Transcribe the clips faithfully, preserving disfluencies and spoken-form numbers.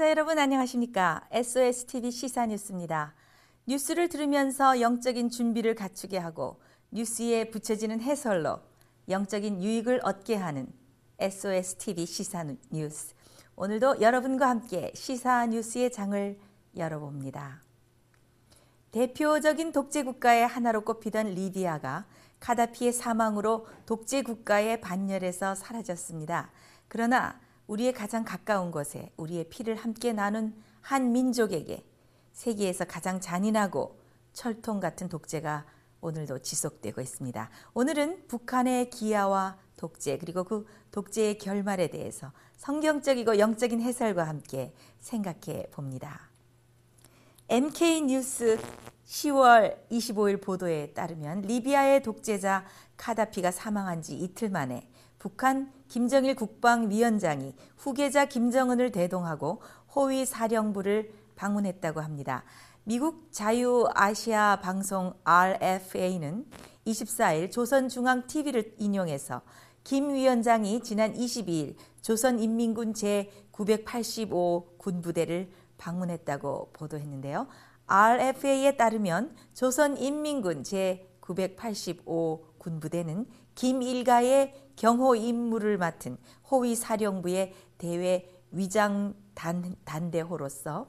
시청자 여러분 안녕하십니까? 에스오에스티비 시사뉴스입니다. 뉴스를 들으면서 영적인 준비를 갖추게 하고 뉴스에 붙여지는 해설로 영적인 유익을 얻게 하는 에스오에스티비 시사뉴스. 오늘도 여러분과 함께 시사뉴스의 장을 열어봅니다. 대표적인 독재국가의 하나로 꼽히던 리비아가 카다피의 사망으로 독재국가의 반열에서 사라졌습니다. 그러나 우리의 가장 가까운 곳에 우리의 피를 함께 나눈 한 민족에게 세계에서 가장 잔인하고 철통 같은 독재가 오늘도 지속되고 있습니다. 오늘은 북한의 기아와 독재 그리고 그 독재의 결말에 대해서 성경적이고 영적인 해설과 함께 생각해 봅니다. 엠케이 뉴스 시월 이십오일 보도에 따르면 리비아의 독재자 카다피가 사망한 지 이틀 만에 북한 김정일 국방위원장이 후계자 김정은을 대동하고 호위 사령부를 방문했다고 합니다. 미국 자유아시아 방송 알에프에이는 이십사일 조선중앙티비를 인용해서 김 위원장이 지난 이십이일 조선인민군 제구백팔십오 군부대를 방문했다고 보도했는데요. 알에프에이에 따르면 조선인민군 제구백팔십오 군부대는 김 일가의 경호 임무를 맡은 호위 사령부의 대외 위장 단, 단대호로서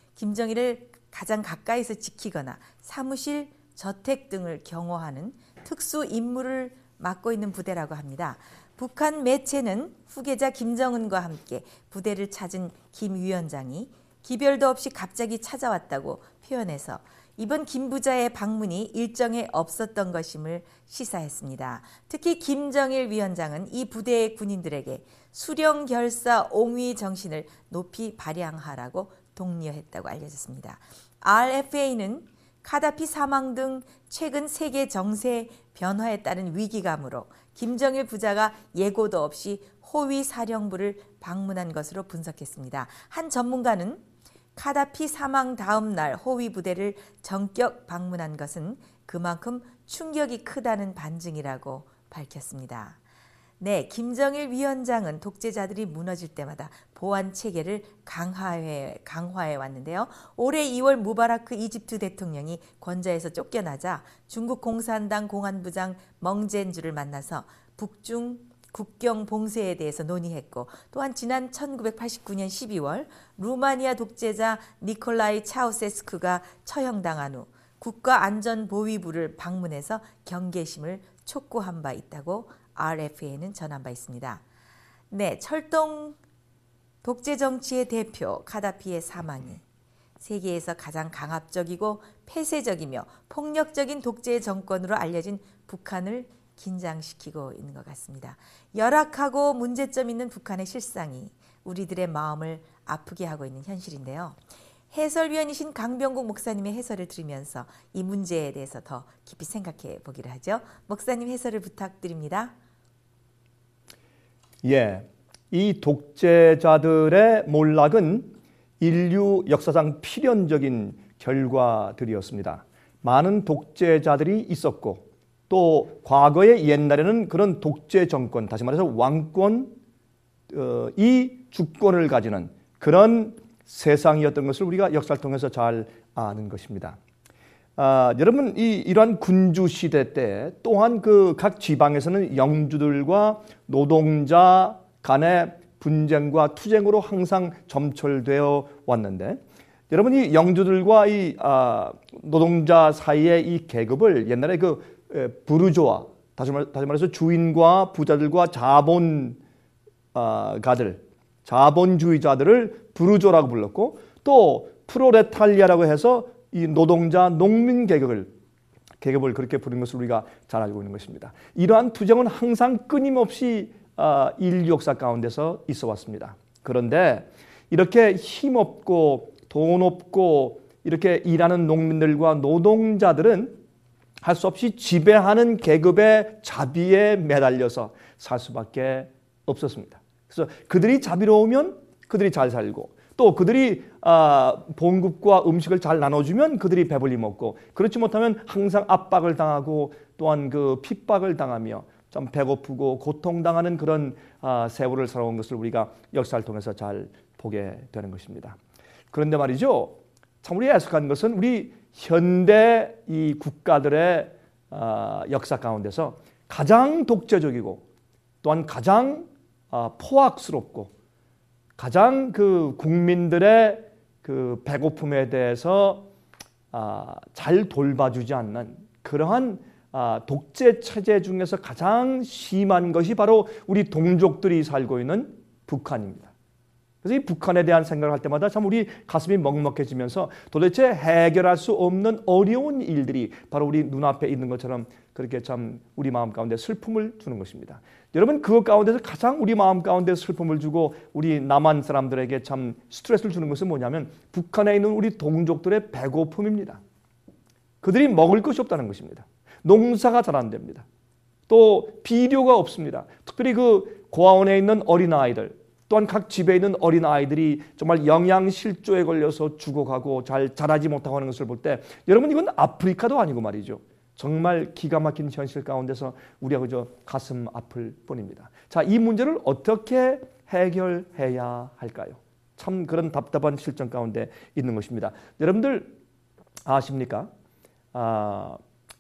김정일을 가장 가까이서 지키거나 사무실, 저택 등을 경호하는 특수 임무를 맡고 있는 부대라고 합니다. 북한 매체는 후계자 김정은과 함께 부대를 찾은 김 위원장이 기별도 없이 갑자기 찾아왔다고 표현해서 이번 김 부자의 방문이 일정에 없었던 것임을 시사했습니다. 특히 김정일 위원장은 이 부대의 군인들에게 수령 결사 옹위 정신을 높이 발扬하라고 독려했다고 알려졌습니다. 알에프에이는 카다피 사망 등 최근 세계 정세 변화에 따른 위기감으로 김정일 부자가 예고도 없이 호위 사령부를 방문한 것으로 분석했습니다. 한 전문가는 카다피 사망 다음 날 호위 부대를 전격 방문한 것은 그만큼 충격이 크다는 반증이라고 밝혔습니다. 네, 김정일 위원장은 독재자들이 무너질 때마다 보안 체계를 강화해, 강화해 왔는데요. 올해 이월 무바라크 이집트 대통령이 권좌에서 쫓겨나자 중국 공산당 공안부장 멍젠주를 만나서 북중 국경 봉쇄에 대해서 논의했고 또한 지난 천구백팔십구년 십이월 루마니아 독재자 니콜라이 차우세스크가 처형당한 후 국가안전보위부를 방문해서 경계심을 촉구한 바 있다고 알에프에이는 전한 바 있습니다. 네, 철동 독재 정치의 대표 카다피의 사망이 세계에서 가장 강압적이고 폐쇄적이며 폭력적인 독재 정권으로 알려진 북한을 긴장시키고 있는 것 같습니다. 열악하고 문제점 있는 북한의 실상이 우리들의 마음을 아프게 하고 있는 현실인데요. 해설위원이신 강병국 목사님의 해설을 들으면서 이 문제에 대해서 더 깊이 생각해 보기로 하죠. 목사님 해설을 부탁드립니다. 예, 이 독재자들의 몰락은 인류 역사상 필연적인 결과들이었습니다. 많은 독재자들이 있었고 또 과거의 옛날에는 그런 독재 정권, 다시 말해서 왕권, 어, 이 주권을 가지는 그런 세상이었던 것을 우리가 역사를 통해서 잘 아는 것입니다. 아, 여러분 이 이러한 군주 시대 때 또한 그 각 지방에서는 영주들과 노동자 간의 분쟁과 투쟁으로 항상 점철되어 왔는데, 여러분 이 영주들과 이 아, 노동자 사이의 이 계급을 옛날에 그 부르조아, 다시, 말, 다시 말해서 주인과 부자들과 자본가들, 자본주의자들을 부르조라고 불렀고, 또 프로레탈리아라고 해서 이 노동자 농민 계급을 계급을 그렇게 부른 것을 우리가 잘 알고 있는 것입니다. 이러한 투쟁은 항상 끊임없이 인류 역사 가운데서 있어 왔습니다. 그런데 이렇게 힘없고 돈 없고 이렇게 일하는 농민들과 노동자들은 할 수 없이 지배하는 계급의 자비에 매달려서 살 수밖에 없었습니다. 그래서 그들이 자비로우면 그들이 잘 살고, 또 그들이 아, 봉급과 음식을 잘 나눠주면 그들이 배불리 먹고, 그렇지 못하면 항상 압박을 당하고 또한 그 핍박을 당하며 좀 배고프고 고통당하는 그런 아, 세월을 살아온 것을 우리가 역사를 통해서 잘 보게 되는 것입니다. 그런데 말이죠. 참 우리 애석한 것은 우리 현대 이 국가들의 어, 역사 가운데서 가장 독재적이고 또한 가장 어, 포악스럽고 가장 그 국민들의 그 배고픔에 대해서 아, 잘 돌봐주지 않는 그러한 아, 독재 체제 중에서 가장 심한 것이 바로 우리 동족들이 살고 있는 북한입니다. 그래서 이 북한에 대한 생각을 할 때마다 참 우리 가슴이 먹먹해지면서 도대체 해결할 수 없는 어려운 일들이 바로 우리 눈앞에 있는 것처럼 그렇게 참 우리 마음 가운데 슬픔을 주는 것입니다. 여러분, 그것 가운데서 가장 우리 마음 가운데 슬픔을 주고 우리 남한 사람들에게 참 스트레스를 주는 것은 뭐냐면 북한에 있는 우리 동족들의 배고픔입니다. 그들이 먹을 것이 없다는 것입니다. 농사가 잘 안 됩니다. 또 비료가 없습니다. 특별히 그 고아원에 있는 어린아이들 또한 각 집에 있는 어린아이들이 정말 영양실조에 걸려서 죽어가고 잘 자라지 못하고 하는 것을 볼 때 여러분, 이건 아프리카도 아니고 말이죠. 정말 기가 막힌 현실 가운데서 우리가 그저 가슴 아플 뿐입니다. 자, 이 문제를 어떻게 해결해야 할까요? 참 그런 답답한 실정 가운데 있는 것입니다. 여러분들 아십니까? 아,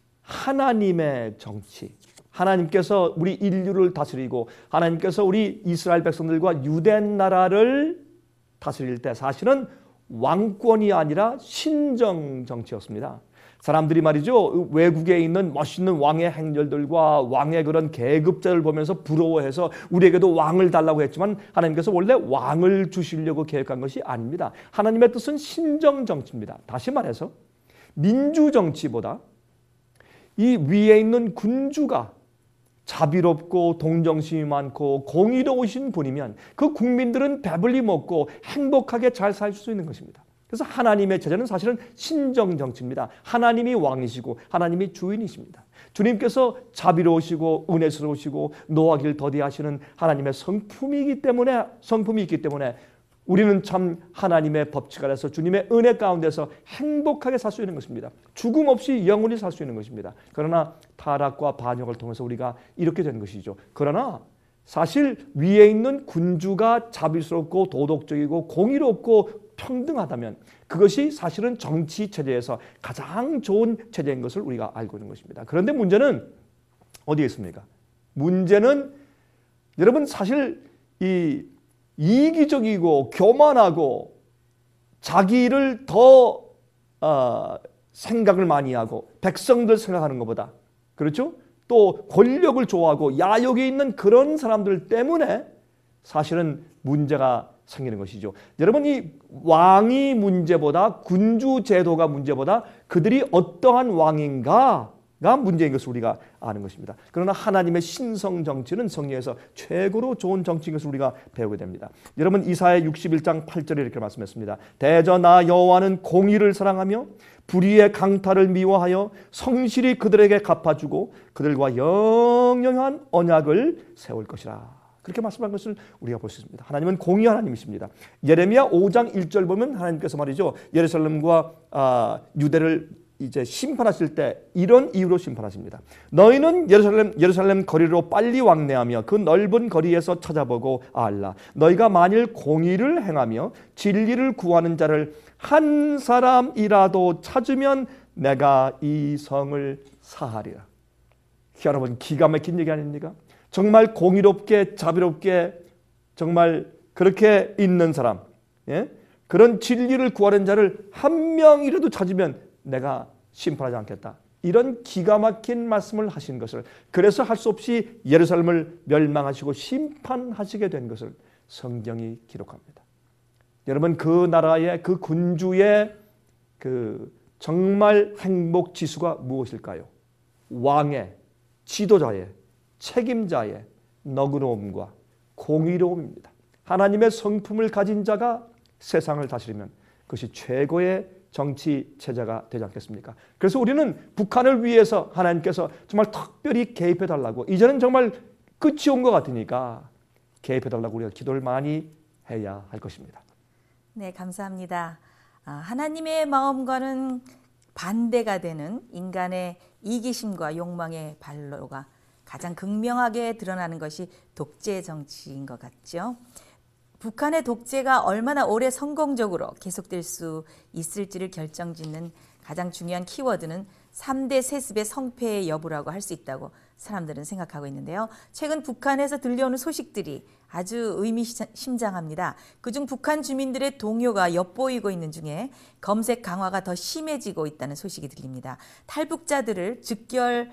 하나님의 정치, 하나님께서 우리 인류를 다스리고 하나님께서 우리 이스라엘 백성들과 유대 나라를 다스릴 때 사실은 왕권이 아니라 신정 정치였습니다. 사람들이 말이죠, 외국에 있는 멋있는 왕의 행렬들과 왕의 그런 계급자를 보면서 부러워해서 우리에게도 왕을 달라고 했지만 하나님께서 원래 왕을 주시려고 계획한 것이 아닙니다. 하나님의 뜻은 신정 정치입니다. 다시 말해서 민주 정치보다 이 위에 있는 군주가 자비롭고 동정심이 많고 공의로우신 분이면 그 국민들은 배불리 먹고 행복하게 잘 살 수 있는 것입니다. 그래서 하나님의 제자는 사실은 신정 정치입니다. 하나님이 왕이시고 하나님이 주인이십니다. 주님께서 자비로우시고 은혜스러우시고 노하기를 더디하시는 하나님의 성품이기 때문에 성품이 있기 때문에 우리는 참 하나님의 법칙 아래서 주님의 은혜 가운데서 행복하게 살 수 있는 것입니다. 죽음 없이 영원히 살 수 있는 것입니다. 그러나 타락과 반역을 통해서 우리가 이렇게 된 것이죠. 그러나 사실 위에 있는 군주가 자비스럽고 도덕적이고 공의롭고 평등하다면 그것이 사실은 정치 체제에서 가장 좋은 체제인 것을 우리가 알고 있는 것입니다. 그런데 문제는 어디에 있습니까? 문제는 여러분 사실 이 이기적이고 교만하고 자기를 더 어, 생각을 많이 하고 백성들 생각하는 것보다 그렇죠? 또 권력을 좋아하고 야욕이 있는 그런 사람들 때문에 사실은 문제가 생기는 것이죠. 여러분, 이 왕이 문제보다 군주 제도가 문제보다 그들이 어떠한 왕인가가 문제인 것을 우리가 아는 것입니다. 그러나 하나님의 신성 정치는 성경에서 최고로 좋은 정치인 것을 우리가 배우게 됩니다. 여러분, 이사야 육십일 장 팔 절에 이렇게 말씀했습니다. 대저 나 여호와는 공의를 사랑하며 불의의 강탈을 미워하여 성실히 그들에게 갚아주고 그들과 영영한 언약을 세울 것이라. 그렇게 말씀한 것을 우리가 볼 수 있습니다. 하나님은 공의 하나님이십니다. 예레미야 오 장 일 절 보면 하나님께서 말이죠, 예루살렘과 아, 유대를 이제 심판하실 때 이런 이유로 심판하십니다. 너희는 예루살렘 예루살렘 거리로 빨리 왕래하며 그 넓은 거리에서 찾아보고 알라. 너희가 만일 공의를 행하며 진리를 구하는 자를 한 사람이라도 찾으면 내가 이 성을 사하리라. 여러분, 기가 막힌 얘기 아닙니까? 정말 공의롭게 자비롭게 정말 그렇게 있는 사람, 예? 그런 진리를 구하는 자를 한 명이라도 찾으면 내가 심판하지 않겠다. 이런 기가 막힌 말씀을 하신 것을, 그래서 할 수 없이 예루살렘을 멸망하시고 심판하시게 된 것을 성경이 기록합니다. 여러분, 그 나라의 그 군주의 그 정말 행복 지수가 무엇일까요? 왕의, 지도자의, 책임자의 너그러움과 공의로움입니다. 하나님의 성품을 가진 자가 세상을 다스리면 그것이 최고의 정치 체제가 되지 않겠습니까? 그래서 우리는 북한을 위해서 하나님께서 정말 특별히 개입해달라고, 이제는 정말 끝이 온 것 같으니까 개입해달라고 우리가 기도를 많이 해야 할 것입니다. 네, 감사합니다. 아, 하나님의 마음과는 반대가 되는 인간의 이기심과 욕망의 발로가 가장 극명하게 드러나는 것이 독재 정치인 것 같죠. 북한의 독재가 얼마나 오래 성공적으로 계속될 수 있을지를 결정짓는 가장 중요한 키워드는 삼 대 세습의 성패의 여부라고 할 수 있다고 사람들은 생각하고 있는데요. 최근 북한에서 들려오는 소식들이 아주 의미심장합니다. 그중 북한 주민들의 동요가 엿보이고 있는 중에 검색 강화가 더 심해지고 있다는 소식이 들립니다. 탈북자들을 즉결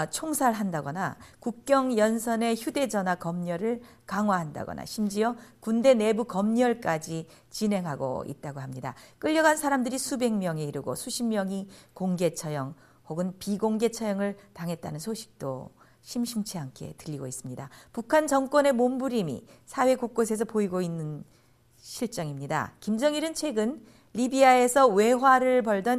총살한다거나 국경 연선의 휴대전화 검열을 강화한다거나 심지어 군대 내부 검열까지 진행하고 있다고 합니다. 끌려간 사람들이 수백 명에 이르고 수십 명이 공개 처형 혹은 비공개 처형을 당했다는 소식도 심심치 않게 들리고 있습니다. 북한 정권의 몸부림이 사회 곳곳에서 보이고 있는 실정입니다. 김정일은 최근 리비아에서 외화를 벌던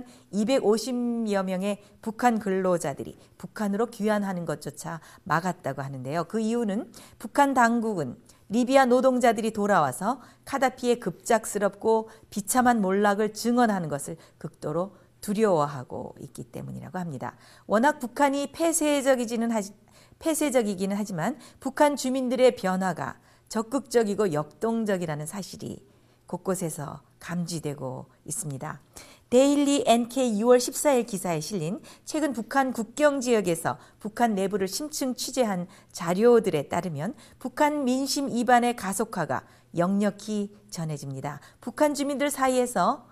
이백오십여 명의 북한 근로자들이 북한으로 귀환하는 것조차 막았다고 하는데요. 그 이유는 북한 당국은 리비아 노동자들이 돌아와서 카다피의 급작스럽고 비참한 몰락을 증언하는 것을 극도로 두려워하고 있기 때문이라고 합니다. 워낙 북한이 폐쇄적이지는 하지, 폐쇄적이기는 하지만 북한 주민들의 변화가 적극적이고 역동적이라는 사실이 곳곳에서 감지되고 있습니다. 데일리 엔케이 유월 십사일 기사에 실린 최근 북한 국경 지역에서 북한 내부를 심층 취재한 자료들에 따르면 북한 민심 이반의 가속화가 역력히 전해집니다. 북한 주민들 사이에서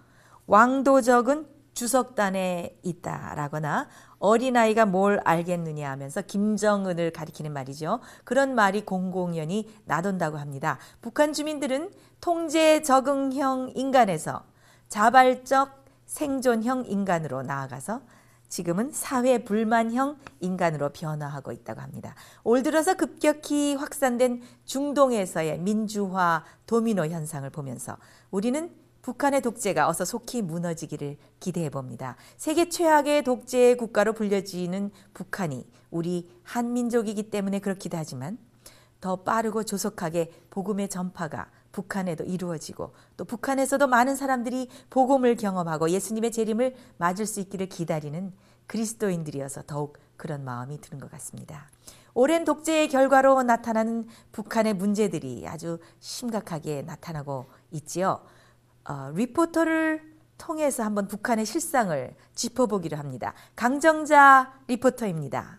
왕도적은 주석단에 있다라거나 어린아이가 뭘 알겠느냐 하면서 김정은을 가리키는 말이죠. 그런 말이 공공연히 나돈다고 합니다. 북한 주민들은 통제 적응형 인간에서 자발적 생존형 인간으로 나아가서 지금은 사회 불만형 인간으로 변화하고 있다고 합니다. 올 들어서 급격히 확산된 중동에서의 민주화 도미노 현상을 보면서 우리는 북한의 독재가 어서 속히 무너지기를 기대해 봅니다. 세계 최악의 독재 국가로 불려지는 북한이 우리 한민족이기 때문에 그렇기도 하지만 더 빠르고 조속하게 복음의 전파가 북한에도 이루어지고 또 북한에서도 많은 사람들이 복음을 경험하고 예수님의 재림을 맞을 수 있기를 기다리는 그리스도인들이어서 더욱 그런 마음이 드는 것 같습니다. 오랜 독재의 결과로 나타나는 북한의 문제들이 아주 심각하게 나타나고 있지요. 어, 리포터를 통해서 한번 북한의 실상을 짚어보기로 합니다. 강정자 리포터입니다.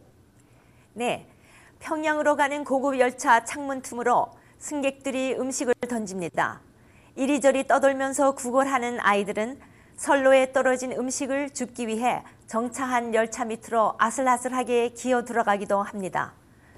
네, 평양으로 가는 고급 열차 창문 틈으로 승객들이 음식을 던집니다. 이리저리 떠돌면서 구걸하는 아이들은 선로에 떨어진 음식을 줍기 위해 정차한 열차 밑으로 아슬아슬하게 기어 들어가기도 합니다.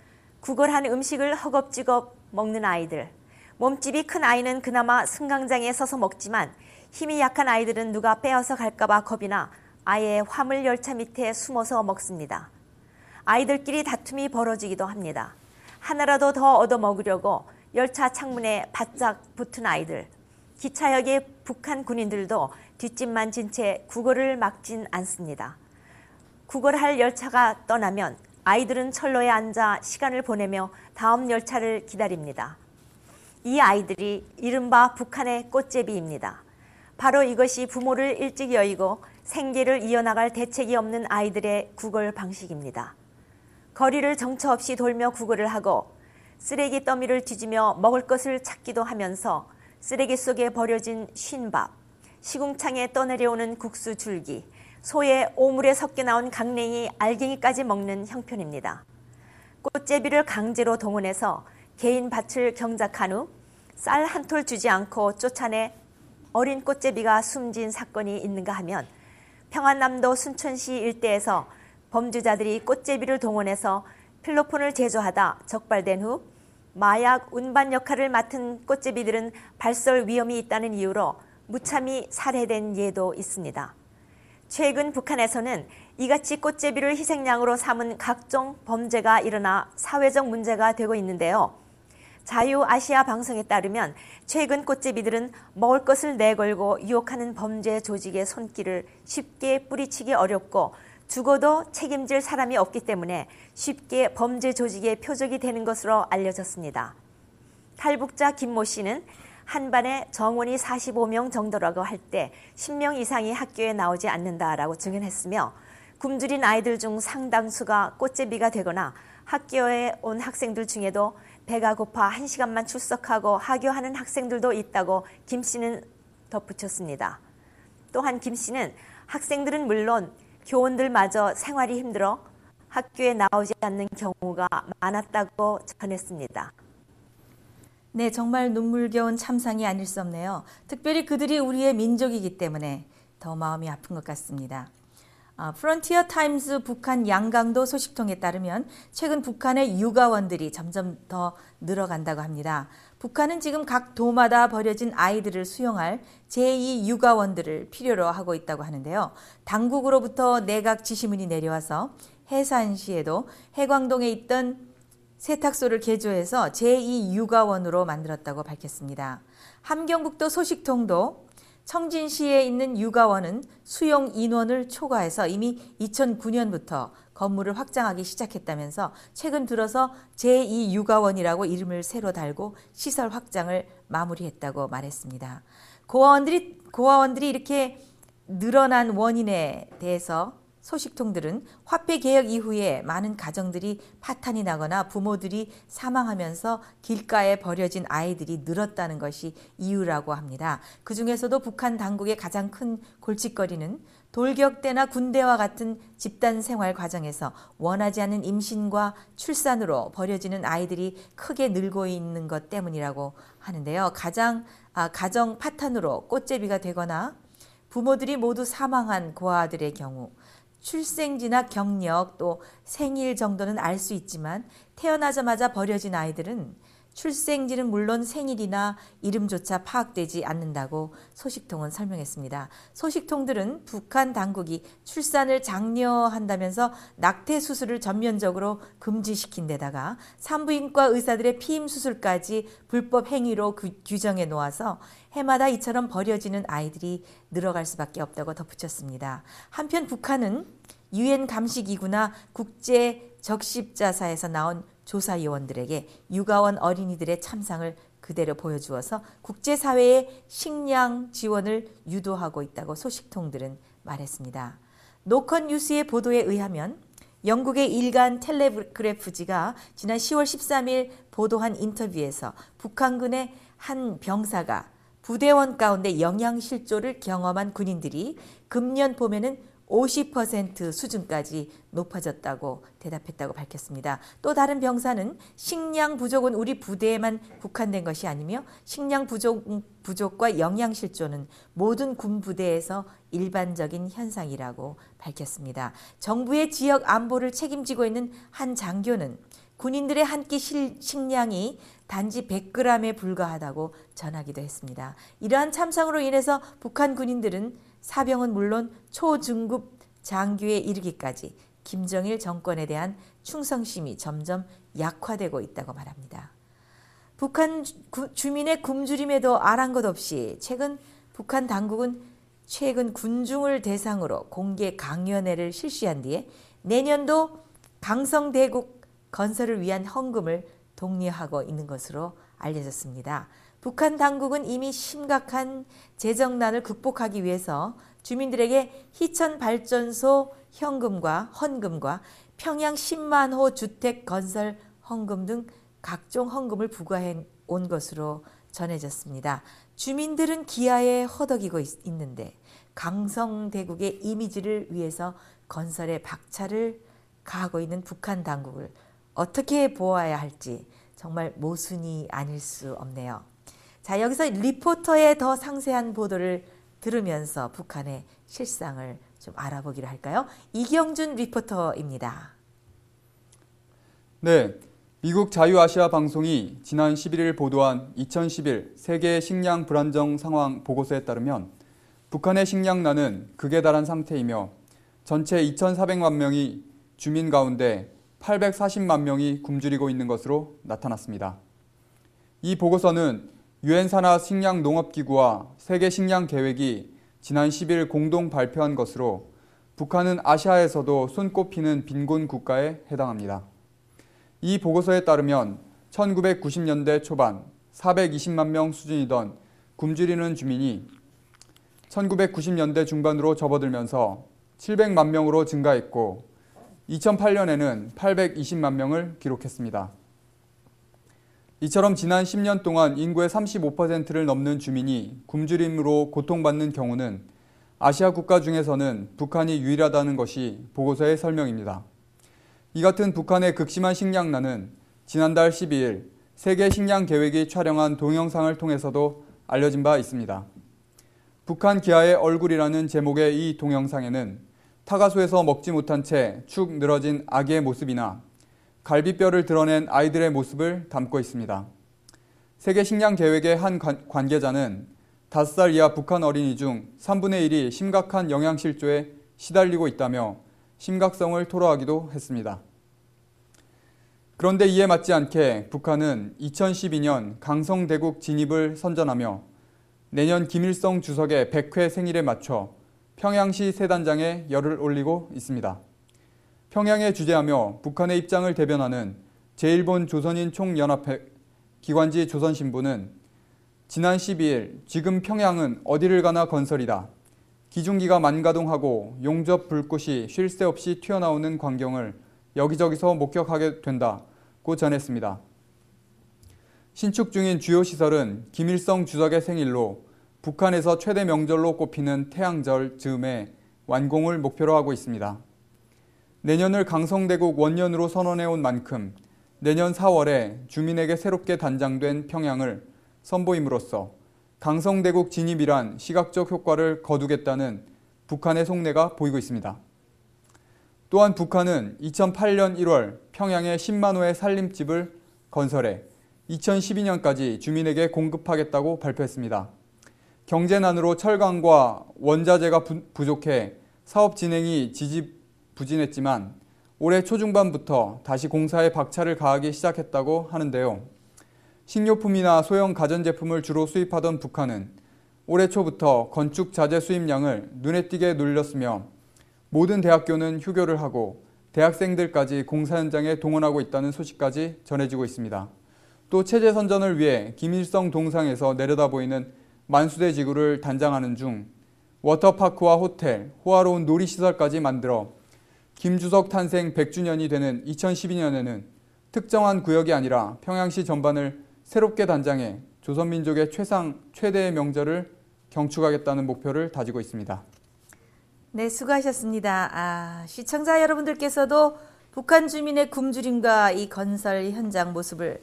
구걸한 음식을 허겁지겁 먹는 아이들. 몸집이 큰 아이는 그나마 승강장에 서서 먹지만 힘이 약한 아이들은 누가 빼앗아 갈까봐 겁이 나 아예 화물 열차 밑에 숨어서 먹습니다. 아이들끼리 다툼이 벌어지기도 합니다. 하나라도 더 얻어먹으려고 열차 창문에 바짝 붙은 아이들. 기차역의 북한 군인들도 뒷짐만 진 채 구걸을 막진 않습니다. 구걸할 열차가 떠나면 아이들은 철로에 앉아 시간을 보내며 다음 열차를 기다립니다. 이 아이들이 이른바 북한의 꽃제비입니다. 바로 이것이 부모를 일찍 여의고 생계를 이어나갈 대책이 없는 아이들의 구걸 방식입니다. 거리를 정처 없이 돌며 구걸을 하고 쓰레기 더미를 뒤지며 먹을 것을 찾기도 하면서 쓰레기 속에 버려진 쉰밥, 시궁창에 떠내려오는 국수 줄기, 소의 오물에 섞여 나온 강냉이, 알갱이까지 먹는 형편입니다. 꽃제비를 강제로 동원해서 개인 밭을 경작한 후 쌀 한 톨 주지 않고 쫓아내 어린 꽃제비가 숨진 사건이 있는가 하면 평안남도 순천시 일대에서 범죄자들이 꽃제비를 동원해서 필로폰을 제조하다 적발된 후 마약 운반 역할을 맡은 꽃제비들은 발설 위험이 있다는 이유로 무참히 살해된 예도 있습니다. 최근 북한에서는 이같이 꽃제비를 희생양으로 삼은 각종 범죄가 일어나 사회적 문제가 되고 있는데요. 자유아시아 방송에 따르면 최근 꽃제비들은 먹을 것을 내걸고 유혹하는 범죄 조직의 손길을 쉽게 뿌리치기 어렵고 죽어도 책임질 사람이 없기 때문에 쉽게 범죄 조직의 표적이 되는 것으로 알려졌습니다. 탈북자 김모 씨는 한 반에 정원이 사십오 명 정도라고 할 때 십 명 이상이 학교에 나오지 않는다라고 증언했으며 굶주린 아이들 중 상당수가 꽃제비가 되거나 학교에 온 학생들 중에도 배가 고파 한 시간만 출석하고 하교하는 학생들도 있다고 김 씨는 덧붙였습니다. 또한 김 씨는 학생들은 물론 교원들마저 생활이 힘들어 학교에 나오지 않는 경우가 많았다고 전했습니다. 네, 정말 눈물겨운 참상이 아닐 수 없네요. 특별히 그들이 우리의 민족이기 때문에 더 마음이 아픈 것 같습니다. 아, 프론티어 타임스 북한 양강도 소식통에 따르면 최근 북한의 육아원들이 점점 더 늘어간다고 합니다. 북한은 지금 각 도마다 버려진 아이들을 수용할 제이 육아원들을 필요로 하고 있다고 하는데요. 당국으로부터 내각 지시문이 내려와서 해산시에도 해광동에 있던 세탁소를 개조해서 제이 육아원으로 만들었다고 밝혔습니다. 함경북도 소식통도 청진시에 있는 육아원은 수용 인원을 초과해서 이미 이천구 년부터 건물을 확장하기 시작했다면서 최근 들어서 제이 육아원이라고 이름을 새로 달고 시설 확장을 마무리했다고 말했습니다. 고아원들이, 고아원들이 이렇게 늘어난 원인에 대해서 소식통들은 화폐 개혁 이후에 많은 가정들이 파탄이 나거나 부모들이 사망하면서 길가에 버려진 아이들이 늘었다는 것이 이유라고 합니다. 그중에서도 북한 당국의 가장 큰 골칫거리는 돌격대나 군대와 같은 집단 생활 과정에서 원하지 않는 임신과 출산으로 버려지는 아이들이 크게 늘고 있는 것 때문이라고 하는데요. 가장, 아, 가정 파탄으로 꽃제비가 되거나 부모들이 모두 사망한 고아들의 경우 출생지나 경력 또 생일 정도는 알 수 있지만 태어나자마자 버려진 아이들은 출생지는 물론 생일이나 이름조차 파악되지 않는다고 소식통은 설명했습니다. 소식통들은 북한 당국이 출산을 장려한다면서 낙태 수술을 전면적으로 금지시킨 데다가 산부인과 의사들의 피임 수술까지 불법 행위로 규정해 놓아서 해마다 이처럼 버려지는 아이들이 늘어갈 수밖에 없다고 덧붙였습니다. 한편 북한은 유엔 감시기구나 국제적십자사에서 나온 조사요원들에게 육아원 어린이들의 참상을 그대로 보여주어서 국제사회의 식량 지원을 유도하고 있다고 소식통들은 말했습니다. 노컷 뉴스의 보도에 의하면 영국의 일간 텔레그래프지가 지난 시월 십삼일 보도한 인터뷰에서 북한군의 한 병사가 부대원 가운데 영양실조를 경험한 군인들이 금년 봄에는 오십 퍼센트 수준까지 높아졌다고 대답했다고 밝혔습니다. 또 다른 병사는 식량 부족은 우리 부대에만 국한된 것이 아니며 식량 부족, 부족과 영양실조는 모든 군부대에서 일반적인 현상이라고 밝혔습니다. 정부의 지역 안보를 책임지고 있는 한 장교는 군인들의 한 끼 식량이 단지 백 그램에 불과하다고 전하기도 했습니다. 이러한 참상으로 인해서 북한 군인들은 사병은 물론 초중급 장교에 이르기까지 김정일 정권에 대한 충성심이 점점 약화되고 있다고 말합니다. 북한 주민의 굶주림에도 아란 것 없이 최근 북한 당국은 최근 군중을 대상으로 공개 강연회를 실시한 뒤에 내년도 강성대국 건설을 위한 헌금을 독려하고 있는 것으로 알려졌습니다. 북한 당국은 이미 심각한 재정난을 극복하기 위해서 주민들에게 희천발전소 현금과 헌금과 평양 십만 호 주택 건설 헌금 등 각종 헌금을 부과해 온 것으로 전해졌습니다. 주민들은 기아에 허덕이고 있, 있는데 강성대국의 이미지를 위해서 건설에 박차를 가하고 있는 북한 당국을 어떻게 보아야 할지 정말 모순이 아닐 수 없네요. 자, 여기서 리포터의 더 상세한 보도를 들으면서 북한의 실상을 좀 알아보기로 할까요? 이경준 리포터입니다. 네, 미국 자유아시아 방송이 지난 십일일 보도한 이천십일 세계 식량 불안정 상황 보고서에 따르면 북한의 식량난은 극에 달한 상태이며 전체 이천사백만 명이 주민 가운데 팔백사십만 명이 굶주리고 있는 것으로 나타났습니다. 이 보고서는 유엔 산하 식량 농업기구와 세계 식량 계획이 지난 십일 공동 발표한 것으로 북한은 아시아에서도 손꼽히는 빈곤 국가에 해당합니다. 이 보고서에 따르면 천구백구십 년대 초반 사백이십만 명 수준이던 굶주리는 주민이 천구백구십 년대 중반으로 접어들면서 칠백만 명으로 증가했고 이천팔 년에는 팔백이십만 명을 기록했습니다. 이처럼 지난 십 년 동안 인구의 삼십오 퍼센트를 넘는 주민이 굶주림으로 고통받는 경우는 아시아 국가 중에서는 북한이 유일하다는 것이 보고서의 설명입니다. 이 같은 북한의 극심한 식량난은 지난달 십이 일 세계 식량 계획이 촬영한 동영상을 통해서도 알려진 바 있습니다. 북한 기아의 얼굴이라는 제목의 이 동영상에는 타가소에서 먹지 못한 채 축 늘어진 아기의 모습이나 갈비뼈를 드러낸 아이들의 모습을 담고 있습니다. 세계 식량 계획의 한 관계자는 다섯 살 이하 북한 어린이 중 삼분의 일이 심각한 영양실조에 시달리고 있다며 심각성을 토로하기도 했습니다. 그런데 이에 맞지 않게 북한은 이천십이 년 강성대국 진입을 선전하며 내년 김일성 주석의 백 회 생일에 맞춰 평양시 세단장에 열을 올리고 있습니다. 평양에 주재하며 북한의 입장을 대변하는 제일본 조선인 총연합회 기관지 조선신보는 지난 십이 일 지금 평양은 어디를 가나 건설이다. 기중기가 만가동하고 용접 불꽃이 쉴 새 없이 튀어나오는 광경을 여기저기서 목격하게 된다고 전했습니다. 신축 중인 주요 시설은 김일성 주석의 생일로 북한에서 최대 명절로 꼽히는 태양절 즈음에 완공을 목표로 하고 있습니다. 내년을 강성대국 원년으로 선언해온 만큼 내년 사월에 주민에게 새롭게 단장된 평양을 선보임으로써 강성대국 진입이란 시각적 효과를 거두겠다는 북한의 속내가 보이고 있습니다. 또한 북한은 이천팔 년 일월 평양에 십만 호의 살림집을 건설해 이천십이 년까지 주민에게 공급하겠다고 발표했습니다. 경제난으로 철강과 원자재가 부, 부족해 사업 진행이 지지부진했지만 올해 초중반부터 다시 공사에 박차를 가하기 시작했다고 하는데요. 식료품이나 소형 가전제품을 주로 수입하던 북한은 올해 초부터 건축 자재 수입량을 눈에 띄게 늘렸으며 모든 대학교는 휴교를 하고 대학생들까지 공사 현장에 동원하고 있다는 소식까지 전해지고 있습니다. 또 체제 선전을 위해 김일성 동상에서 내려다 보이는 만수대 지구를 단장하는 중 워터파크와 호텔, 호화로운 놀이시설까지 만들어 김 주석 탄생 백 주년이 되는 이천십이 년에는 특정한 구역이 아니라 평양시 전반을 새롭게 단장해 조선민족의 최상, 최대의 명절을 경축하겠다는 목표를 다지고 있습니다. 네, 수고하셨습니다. 아, 시청자 여러분들께서도 북한 주민의 굶주림과 이 건설 현장 모습을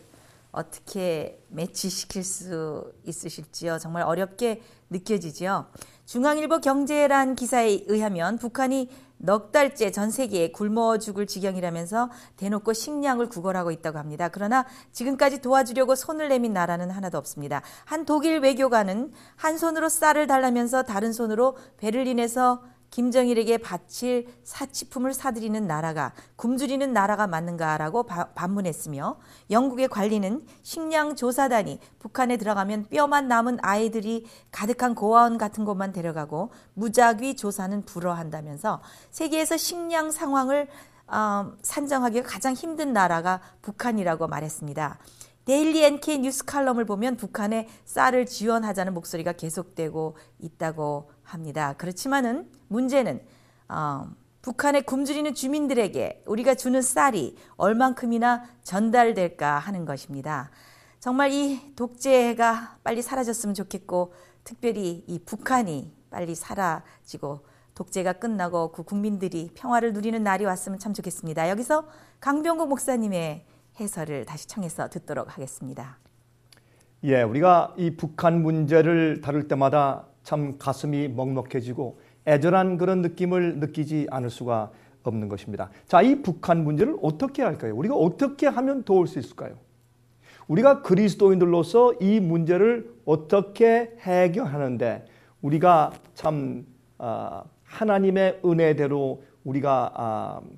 어떻게 매치시킬 수 있으실지요? 정말 어렵게 느껴지지요. 중앙일보 경제란 기사에 의하면 북한이 넉 달째 전 세계에 굶어 죽을 지경이라면서 대놓고 식량을 구걸하고 있다고 합니다. 그러나 지금까지 도와주려고 손을 내민 나라는 하나도 없습니다. 한 독일 외교관은 한 손으로 쌀을 달라면서 다른 손으로 베를린에서 김정일에게 바칠 사치품을 사들이는 나라가 굶주리는 나라가 맞는가라고 바, 반문했으며 영국의 관리는 식량조사단이 북한에 들어가면 뼈만 남은 아이들이 가득한 고아원 같은 곳만 데려가고 무작위 조사는 불허한다면서 세계에서 식량 상황을 어, 산정하기가 가장 힘든 나라가 북한이라고 말했습니다. 데일리 엔케이 뉴스 칼럼을 보면 북한에 쌀을 지원하자는 목소리가 계속되고 있다고 합니다. 그렇지만은 문제는 어, 북한에 굶주리는 주민들에게 우리가 주는 쌀이 얼만큼이나 전달될까 하는 것입니다. 정말 이 독재가 빨리 사라졌으면 좋겠고 특별히 이 북한이 빨리 사라지고 독재가 끝나고 그 국민들이 평화를 누리는 날이 왔으면 참 좋겠습니다. 여기서 강병국 목사님의 해설을 다시 청해서 듣도록 하겠습니다. 예, 우리가 이 북한 문제를 다룰 때마다 참 가슴이 먹먹해지고 애절한 그런 느낌을 느끼지 않을 수가 없는 것입니다. 자, 이 북한 문제를 어떻게 할까요? 우리가 어떻게 하면 도울 수 있을까요? 우리가 그리스도인들로서 이 문제를 어떻게 해결하는데 우리가 참 어, 하나님의 은혜대로 우리가 어,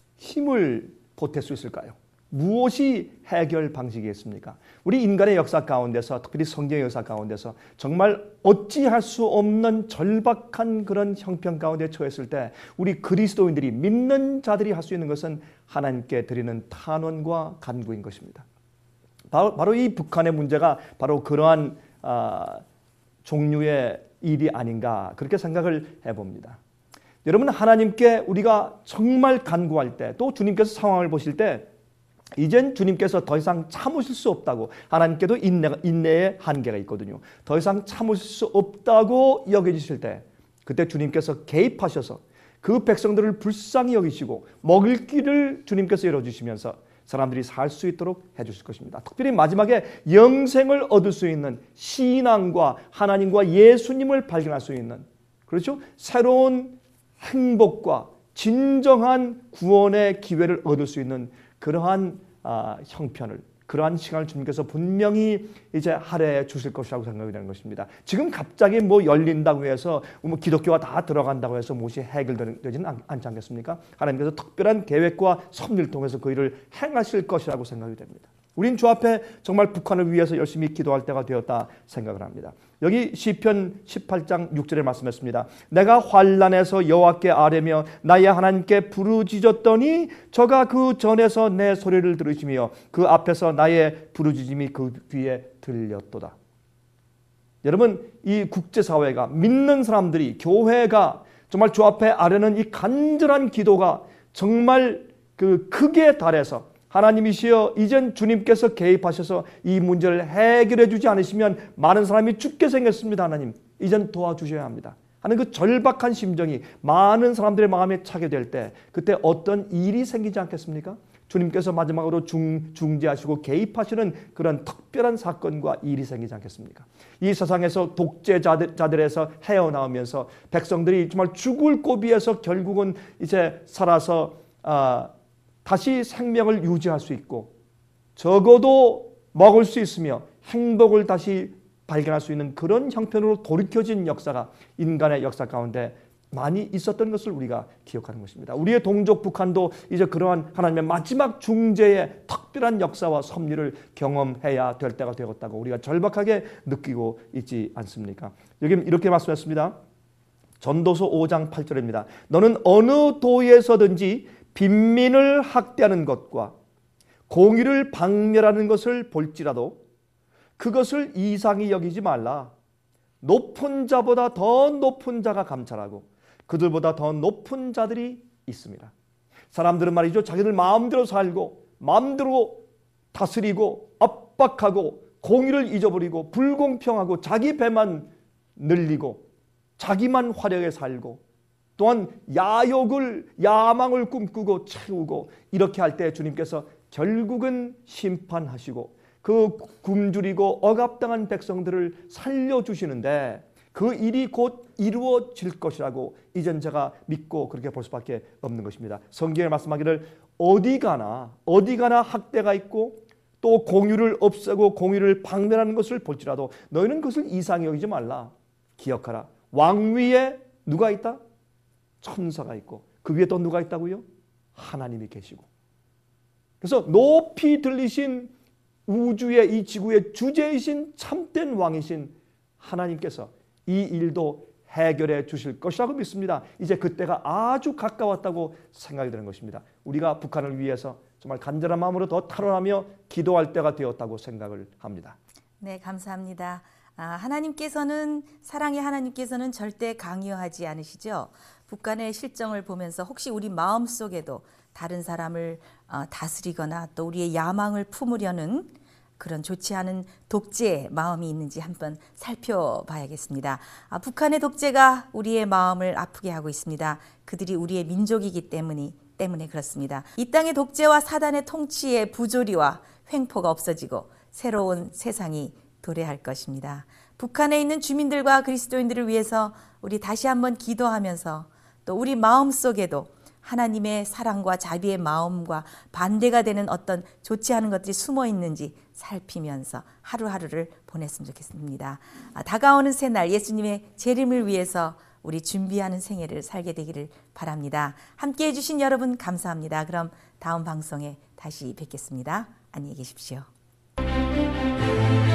힘을 보탤 수 있을까요? 무엇이 해결 방식이겠습니까? 우리 인간의 역사 가운데서 특별히 성경의 역사 가운데서 정말 어찌할 수 없는 절박한 그런 형편 가운데 처했을 때 우리 그리스도인들이 믿는 자들이 할 수 있는 것은 하나님께 드리는 탄원과 간구인 것입니다. 바로, 바로 이 북한의 문제가 바로 그러한 어, 종류의 일이 아닌가 그렇게 생각을 해봅니다. 여러분 하나님께 우리가 정말 간구할 때 또 주님께서 상황을 보실 때 이젠 주님께서 더 이상 참으실 수 없다고, 하나님께도 인내, 인내의 한계가 있거든요. 더 이상 참으실 수 없다고 여겨지실 때 그때 주님께서 개입하셔서 그 백성들을 불쌍히 여기시고 먹을 길을 주님께서 열어주시면서 사람들이 살 수 있도록 해주실 것입니다. 특별히 마지막에 영생을 얻을 수 있는 신앙과 하나님과 예수님을 발견할 수 있는, 그렇죠? 새로운 행복과 진정한 구원의 기회를 얻을 수 있는 그러한 아, 형편을, 그러한 시간을 주님께서 분명히 이제 할애해 주실 것이라고 생각이 되는 것입니다. 지금 갑자기 뭐 열린다고 해서 뭐 기독교가 다 들어간다고 해서 무엇이 해결되지는 않, 않지 않겠습니까? 하나님께서 특별한 계획과 섭리를 통해서 그 일을 행하실 것이라고 생각이 됩니다. 우린 주 앞에 정말 북한을 위해서 열심히 기도할 때가 되었다 생각을 합니다. 여기 시편 십팔 장 육 절에 말씀했습니다. 내가 환난에서 여호와께 아뢰며 나의 하나님께 부르짖었더니 저가 그 전에서 내 소리를 들으시며 그 앞에서 나의 부르짖음이 그 귀에 들렸도다. 여러분, 이 국제사회가, 믿는 사람들이, 교회가 정말 주 앞에 아뢰는 이 간절한 기도가 정말 그 극에 달해서 하나님이시여 이젠 주님께서 개입하셔서 이 문제를 해결해 주지 않으시면 많은 사람이 죽게 생겼습니다. 하나님 이젠 도와주셔야 합니다 하는 그 절박한 심정이 많은 사람들의 마음에 차게 될 때 그때 어떤 일이 생기지 않겠습니까? 주님께서 마지막으로 중, 중재하시고 개입하시는 그런 특별한 사건과 일이 생기지 않겠습니까? 이 세상에서 독재자들에서 헤어나오면서 백성들이 정말 죽을 고비에서 결국은 이제 살아서 아, 다시 생명을 유지할 수 있고 적어도 먹을 수 있으며 행복을 다시 발견할 수 있는 그런 형편으로 돌이켜진 역사가 인간의 역사 가운데 많이 있었던 것을 우리가 기억하는 것입니다. 우리의 동족 북한도 이제 그러한 하나님의 마지막 중재의 특별한 역사와 섭리를 경험해야 될 때가 되었다고 우리가 절박하게 느끼고 있지 않습니까? 여기 이렇게 말씀했습니다. 전도서 오 장 팔 절입니다. 너는 어느 도에서든지 빈민을 학대하는 것과 공의를 박멸하는 것을 볼지라도 그것을 이상히 여기지 말라. 높은 자보다 더 높은 자가 감찰하고 그들보다 더 높은 자들이 있습니다. 사람들은 말이죠, 자기들 마음대로 살고 마음대로 다스리고 압박하고 공의를 잊어버리고 불공평하고 자기 배만 늘리고 자기만 화려하게 살고 또한 야욕을, 야망을 꿈꾸고 채우고 이렇게 할 때 주님께서 결국은 심판하시고 그 굶주리고 억압당한 백성들을 살려주시는데 그 일이 곧 이루어질 것이라고 이젠 제가 믿고 그렇게 볼 수밖에 없는 것입니다. 성경에 말씀하기를 어디 가나 어디 가나 학대가 있고 또 공의를 없애고 공의를 박멸하는 것을 볼지라도 너희는 그것을 이상히 여기지 말라. 기억하라. 왕위에 누가 있다? 천사가 있고 그 위에 또 누가 있다고요? 하나님이 계시고. 그래서 높이 들리신 우주의 이 지구의 주제이신 참된 왕이신 하나님께서 이 일도 해결해 주실 것이라고 믿습니다. 이제 그때가 아주 가까웠다고 생각이 되는 것입니다. 우리가 북한을 위해서 정말 간절한 마음으로 더 탈원하며 기도할 때가 되었다고 생각을 합니다. 네, 감사합니다. 아, 하나님께서는, 사랑의 하나님께서는 절대 강요하지 않으시죠. 북한의 실정을 보면서 혹시 우리 마음속에도 다른 사람을 어, 다스리거나 또 우리의 야망을 품으려는 그런 좋지 않은 독재의 마음이 있는지 한번 살펴봐야겠습니다. 아, 북한의 독재가 우리의 마음을 아프게 하고 있습니다. 그들이 우리의 민족이기 때문이, 때문에 그렇습니다. 이 땅의 독재와 사단의 통치의 부조리와 횡포가 없어지고 새로운 세상이 도래할 것입니다. 북한에 있는 주민들과 그리스도인들을 위해서 우리 다시 한번 기도하면서 또 우리 마음속에도 하나님의 사랑과 자비의 마음과 반대가 되는 어떤 좋지 않은 것들이 숨어 있는지 살피면서 하루하루를 보냈으면 좋겠습니다. 아, 다가오는 새날 예수님의 재림을 위해서 우리 준비하는 생애를 살게 되기를 바랍니다. 함께해 주신 여러분 감사합니다. 그럼 다음 방송에 다시 뵙겠습니다. 안녕히 계십시오.